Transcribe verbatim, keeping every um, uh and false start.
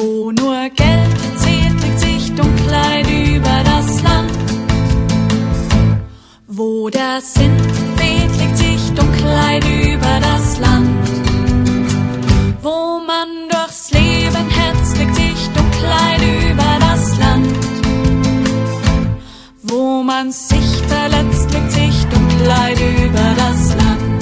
Wo nur Geld zählt, legt sich Dunkelheit über das Land. Wo der Sinn fehlt, legt sich Dunkelheit über das Land. Wo man durchs Leben hetzt, legt sich Dunkelheit über das Land. Wo man sich verletzt, legt sich Dunkelheit über das Land.